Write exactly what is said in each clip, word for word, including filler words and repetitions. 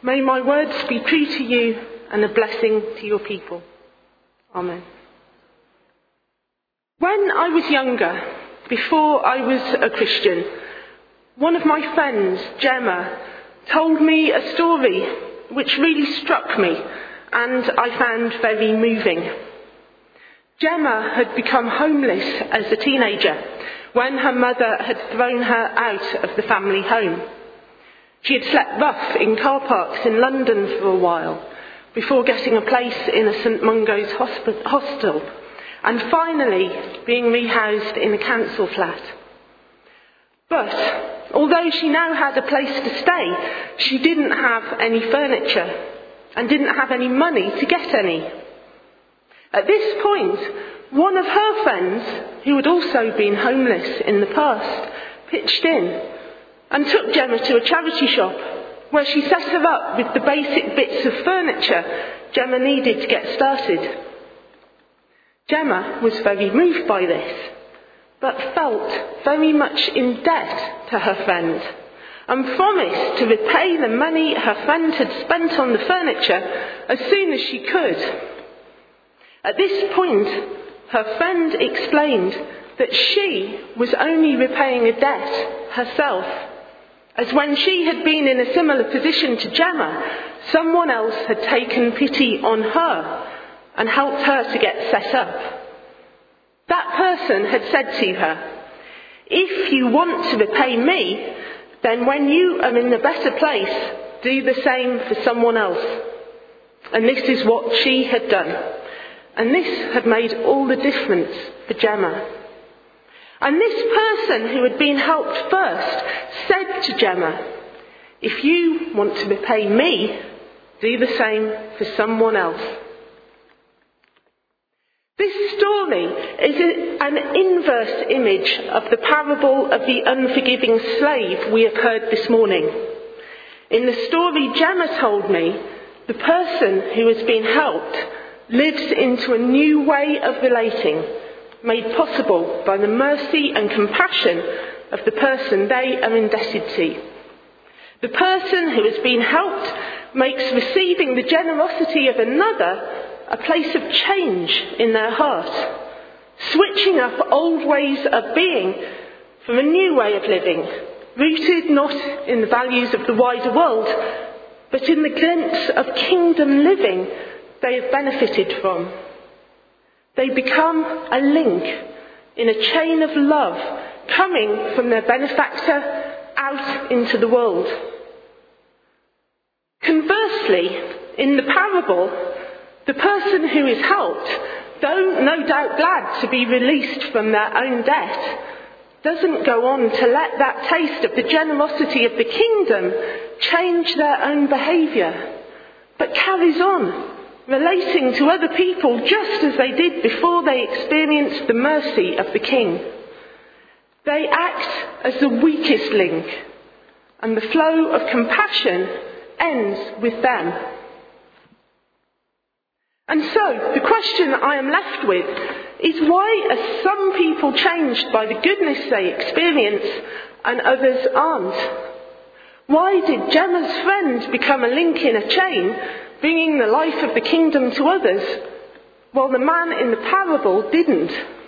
May my words be true to you and a blessing to your people. Amen. When I was younger, before I was a Christian, one of my friends, Gemma, told me a story which really struck me and I found very moving. Gemma had become homeless as a teenager when her mother had thrown her out of the family home. She had slept rough in car parks in London for a while before getting a place in a St Mungo's hosp- hostel and finally being rehoused in a council flat. But although she now had a place to stay, she didn't have any furniture and didn't have any money to get any. At this point, one of her friends, who had also been homeless in the past, pitched in and took Gemma to a charity shop where she set her up with the basic bits of furniture Gemma needed to get started. Gemma was very moved by this, but felt very much in debt to her friend and promised to repay the money her friend had spent on the furniture as soon as she could. At this point, her friend explained that she was only repaying a debt herself, as when she had been in a similar position to Gemma, someone else had taken pity on her and helped her to get set up. That person had said to her, "If you want to repay me, then when you are in a better place, do the same for someone else." And this is what she had done. And this had made all the difference for Gemma. And this person who had been helped first said to Gemma, "If you want to repay me, do the same for someone else." This story is an inverse image of the parable of the unforgiving slave we have heard this morning. In the story Gemma told me, the person who has been helped lives into a new way of relating, made possible by the mercy and compassion of the person they are indebted to. The person who has been helped makes receiving the generosity of another a place of change in their heart, switching up old ways of being for a new way of living, rooted not in the values of the wider world, but in the glimpse of kingdom living they have benefited from. They become a link in a chain of love coming from their benefactor out into the world. Conversely, in the parable, the person who is helped, though no doubt glad to be released from their own debt, doesn't go on to let that taste of the generosity of the kingdom change their own behaviour, but carries on relating to other people just as they did before they experienced the mercy of the King. They act as the weakest link, and the flow of compassion ends with them. And so, the question I am left with is, why are some people changed by the goodness they experience and others aren't? Why did Gemma's friend become a link in a chain, bringing the life of the kingdom to others, while the man in the parable didn't?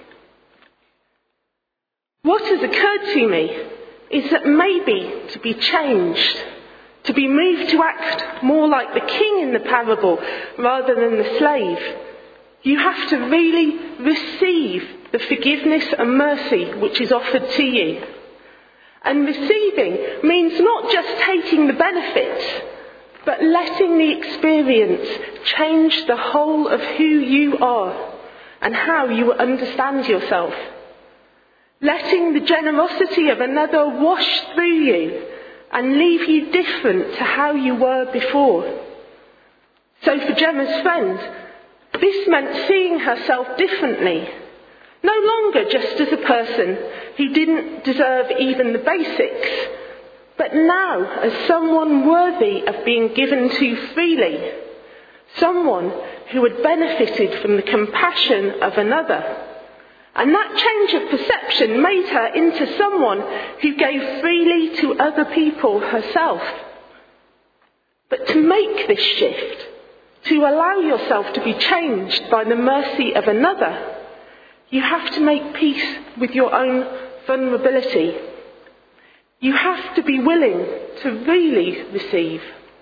What has occurred to me is that maybe to be changed, to be moved to act more like the king in the parable rather than the slave, you have to really receive the forgiveness and mercy which is offered to you. And receiving means not just taking the benefits, but letting the experience change the whole of who you are and how you understand yourself. Letting the generosity of another wash through you and leave you different to how you were before. So for Gemma's friend, this meant seeing herself differently, no longer just as a person who didn't deserve even the basics, but now as someone worthy of being given to freely, someone who had benefited from the compassion of another. And that change of perception made her into someone who gave freely to other people herself. But But to make this shift, to allow yourself to be changed by the mercy of another, you have to make peace with your own vulnerability. You have to be willing to really receive.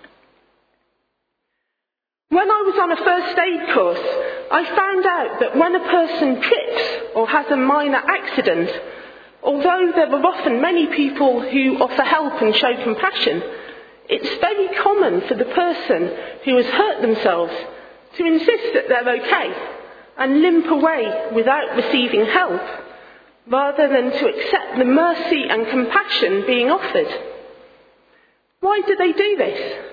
When I was on a first aid course, I found out that when a person trips or has a minor accident, although there are often many people who offer help and show compassion, it's very common for the person who has hurt themselves to insist that they're okay and limp away without receiving help, rather than to accept the mercy and compassion being offered. Why do they do this?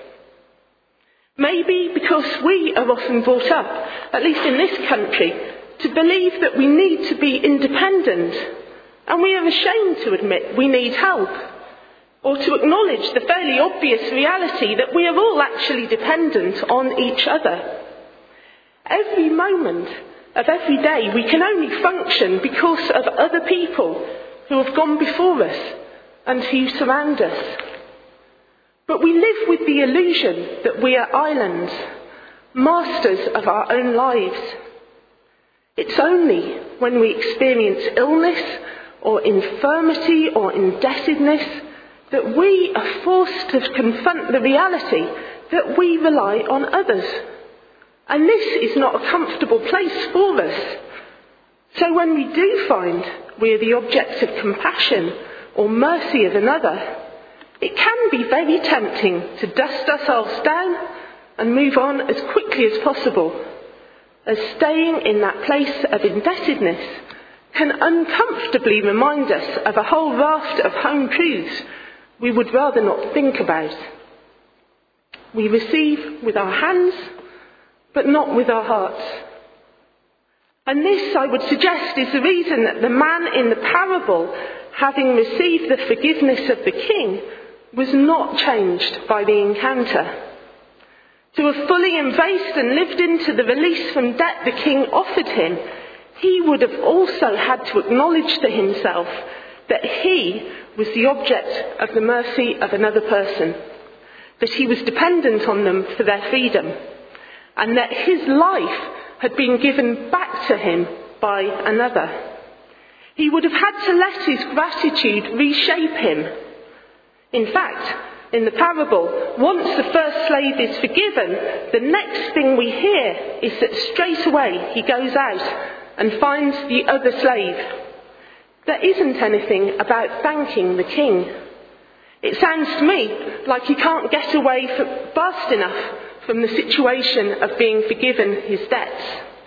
Maybe because we are often brought up, at least in this country, to believe that we need to be independent, and we are ashamed to admit we need help, or to acknowledge the fairly obvious reality that we are all actually dependent on each other. Every moment of every day we can only function because of other people who have gone before us and who surround us. But we live with the illusion that we are islands, masters of our own lives. It's only when we experience illness or infirmity or indebtedness that we are forced to confront the reality that we rely on others. And this is not a comfortable place for us. So when we do find we are the object of compassion or mercy of another, it can be very tempting to dust ourselves down and move on as quickly as possible, as staying in that place of indebtedness can uncomfortably remind us of a whole raft of home truths we would rather not think about. We receive with our hands, but not with our hearts. And this, I would suggest, is the reason that the man in the parable, having received the forgiveness of the king, was not changed by the encounter. To have fully embraced and lived into the release from debt the king offered him, he would have also had to acknowledge to himself that he was the object of the mercy of another person, that he was dependent on them for their freedom, and that his life had been given back to him by another. He would have had to let his gratitude reshape him. In fact, in the parable, once the first slave is forgiven, the next thing we hear is that straight away he goes out and finds the other slave. There isn't anything about thanking the king. It sounds to me like he can't get away fast enough from the situation of being forgiven his debts.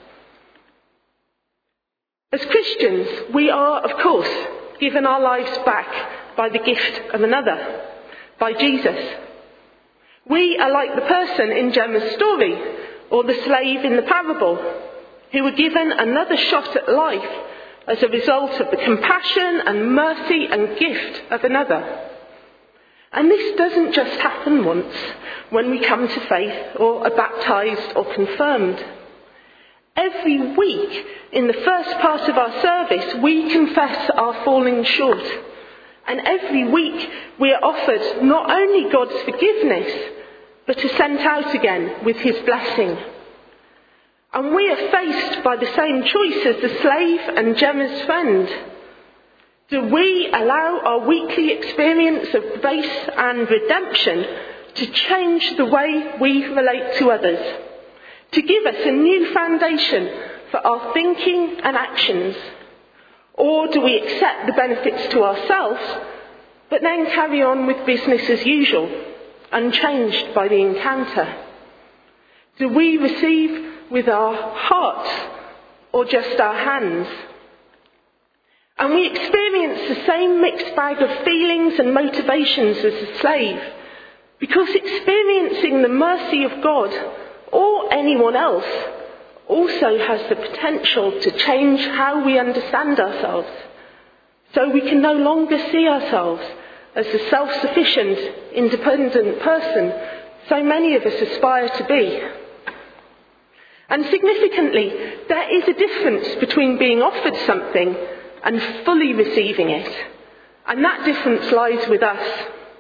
As Christians, we are, of course, given our lives back by the gift of another, by Jesus. We are like the person in Gemma's story, or the slave in the parable, who were given another shot at life as a result of the compassion and mercy and gift of another. And this doesn't just happen once when we come to faith or are baptised or confirmed. Every week in the first part of our service we confess our falling short. And every week we are offered not only God's forgiveness, but are sent out again with his blessing. And we are faced by the same choice as the slave and Gemma's friend. Do we allow our weekly experience of grace and redemption to change the way we relate to others? To give us a new foundation for our thinking and actions? Or do we accept the benefits to ourselves, but then carry on with business as usual, unchanged by the encounter? Do we receive with our hearts or just our hands? And we experience the same mixed bag of feelings and motivations as the slave, because experiencing the mercy of God or anyone else also has the potential to change how we understand ourselves, so we can no longer see ourselves as the self-sufficient, independent person so many of us aspire to be. And significantly, there is a difference between being offered something and fully receiving it. And that difference lies with us.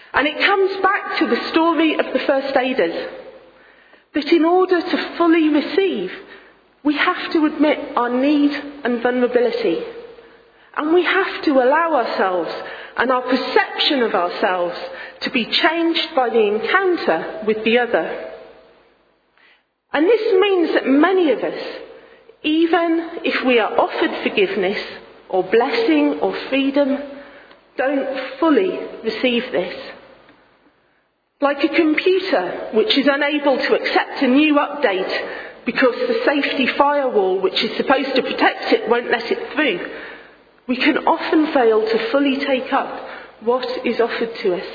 And it comes back to the story of the first aiders, that in order to fully receive, we have to admit our need and vulnerability. And we have to allow ourselves and our perception of ourselves to be changed by the encounter with the other. And this means that many of us, even if we are offered forgiveness or blessing or freedom, don't fully receive this. Like a computer which is unable to accept a new update because the safety firewall which is supposed to protect it won't let it through, we can often fail to fully take up what is offered to us.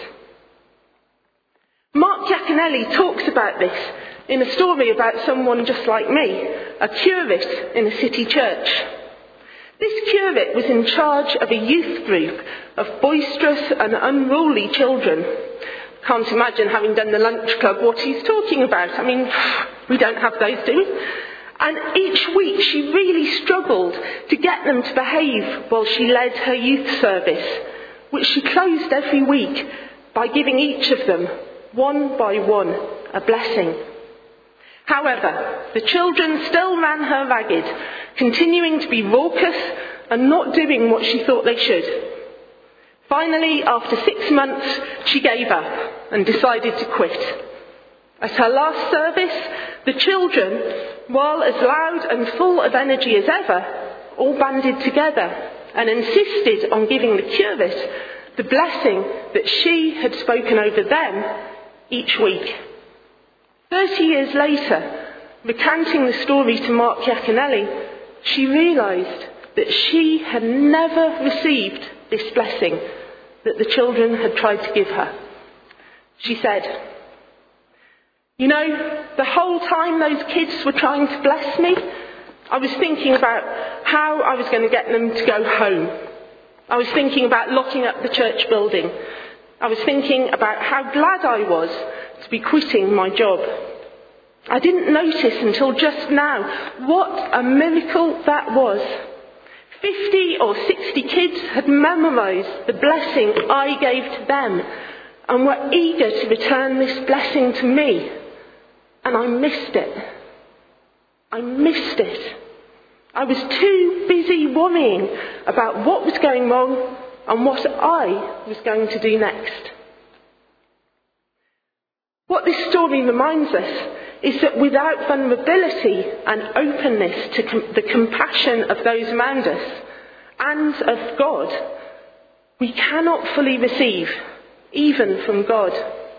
Mark Iaconelli talks about this in a story about someone just like me, a curate in a city church. This curate was in charge of a youth group of boisterous and unruly children. Can't imagine, having done the lunch club, what he's talking about. I mean, we don't have those, do we? And each week she really struggled to get them to behave while she led her youth service, which she closed every week by giving each of them, one by one, a blessing. However, the children still ran her ragged, continuing to be raucous and not doing what she thought they should. Finally, after six months, she gave up and decided to quit. At her last service, the children, while as loud and full of energy as ever, all banded together and insisted on giving the curate the blessing that she had spoken over them each week. Thirty years later, recounting the story to Mark Iaconelli, she realised that she had never received this blessing that the children had tried to give her. She said, "You know, the whole time those kids were trying to bless me, I was thinking about how I was going to get them to go home. I was thinking about locking up the church building. I was thinking about how glad I was to be quitting my job. I didn't notice until just now what a miracle that was. Fifty or sixty kids had memorised the blessing I gave to them and were eager to return this blessing to me. And I missed it. I missed it. I was too busy worrying about what was going wrong and what I was going to do next." What this story reminds us is that without vulnerability and openness to com- the compassion of those around us and of God, we cannot fully receive, even from God.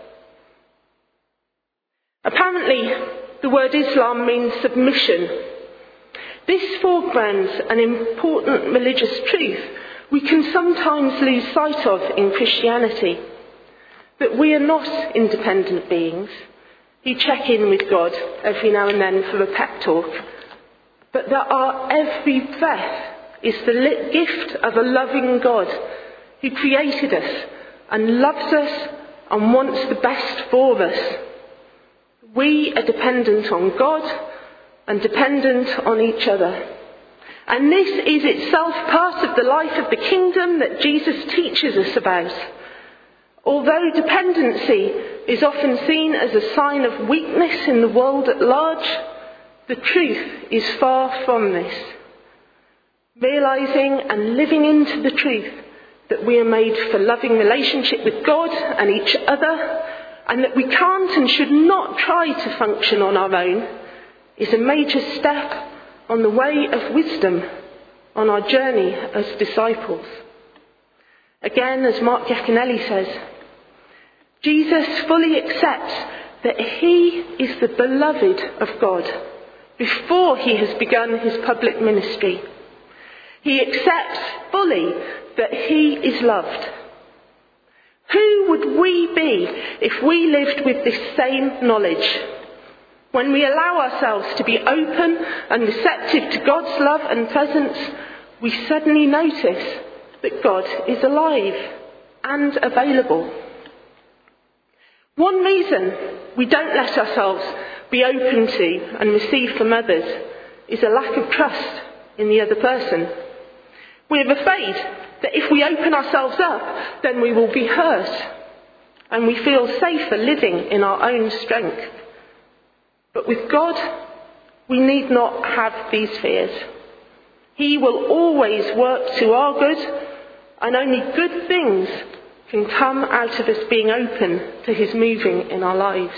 Apparently, the word Islam means submission. This foregrounds an important religious truth we can sometimes lose sight of in Christianity, that we are not independent beings who check in with God every now and then for a pep talk, but that our every breath is the lit gift of a loving God who created us and loves us and wants the best for us. We are dependent on God and dependent on each other. And this is itself part of the life of the kingdom that Jesus teaches us about. Although dependency is often seen as a sign of weakness in the world at large, the truth is far from this. Realising and living into the truth that we are made for loving relationship with God and each other, and that we can't and should not try to function on our own, is a major step on the way of wisdom on our journey as disciples. Again, as Mark Iaconelli says, Jesus fully accepts that he is the beloved of God before he has begun his public ministry. He accepts fully that he is loved. Who would we be if we lived with this same knowledge? When we allow ourselves to be open and receptive to God's love and presence, we suddenly notice that God is alive and available. One reason we don't let ourselves be open to and receive from others is a lack of trust in the other person. We're afraid that if we open ourselves up, then we will be hurt. and we feel safer living in our own strength. But with God, we need not have these fears. He will always work to our good, and only good things can come out of us being open to his moving in our lives.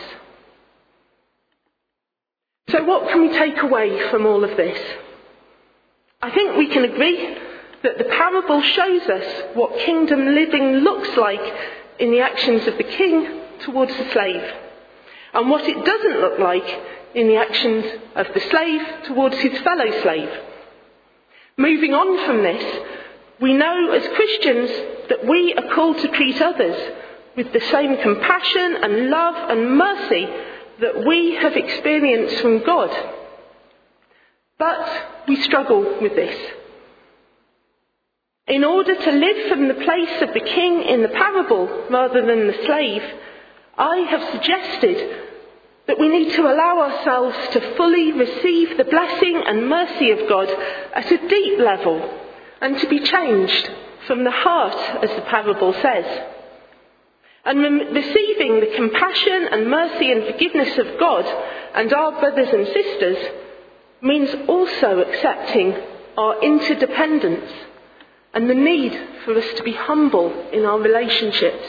So what can we take away from all of this? I think we can agree that the parable shows us what kingdom living looks like in the actions of the king towards the slave, and what it doesn't look like in the actions of the slave towards his fellow slave. Moving on from this, we know as Christians that we are called to treat others with the same compassion and love and mercy that we have experienced from God. But we struggle with this. In order to live from the place of the king in the parable rather than the slave, I have suggested that we need to allow ourselves to fully receive the blessing and mercy of God at a deep level, and to be changed from the heart, as the parable says. And re- receiving the compassion and mercy and forgiveness of God and our brothers and sisters means also accepting our interdependence and the need for us to be humble in our relationships.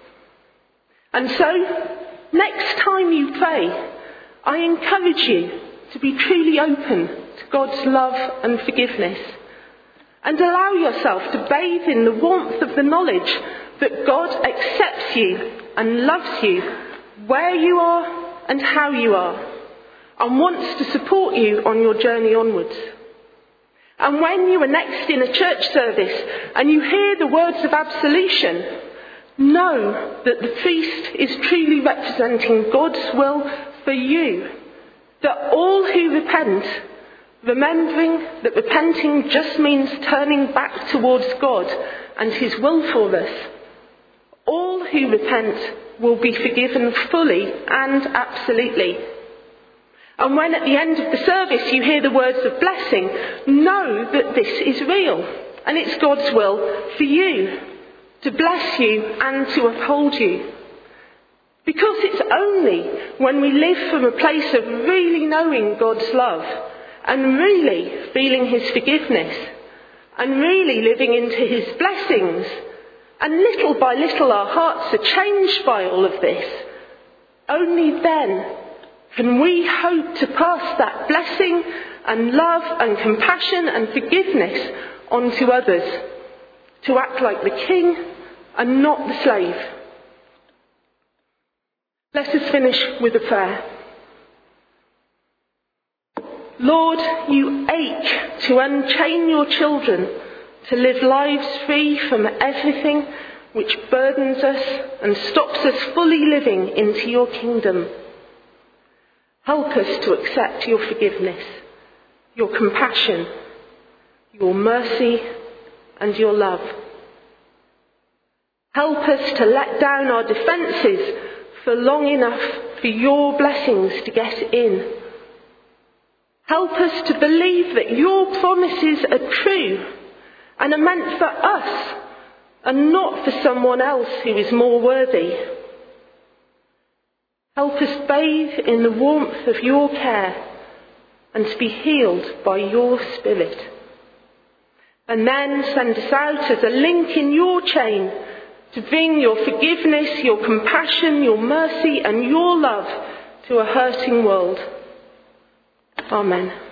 And so, next time you pray, I encourage you to be truly open to God's love and forgiveness, and allow yourself to bathe in the warmth of the knowledge that God accepts you and loves you where you are and how you are, and wants to support you on your journey onwards. And when you are next in a church service and you hear the words of absolution, know that the priest is truly representing God's will for you, that all who repent, remembering that repenting just means turning back towards God and his will for us, all who repent will be forgiven fully and absolutely. And when at the end of the service you hear the words of blessing, know that this is real, and it's God's will for you, to bless you and to uphold you. Because it's only when we live from a place of really knowing God's love, and really feeling his forgiveness, and really living into his blessings, and little by little our hearts are changed by all of this, only then can we hope to pass that blessing and love and compassion and forgiveness on to others, to act like the king and not the slave. Let us finish with a prayer. Lord, you ache to unchain your children, to live lives free from everything which burdens us and stops us fully living into your kingdom. Help us to accept your forgiveness, your compassion, your mercy and your love. Help us to let down our defences for long enough for your blessings to get in. Help us to believe that your promises are true and are meant for us and not for someone else who is more worthy. Help us bathe in the warmth of your care and to be healed by your Spirit. And then send us out as a link in your chain to bring your forgiveness, your compassion, your mercy and your love to a hurting world. Amen.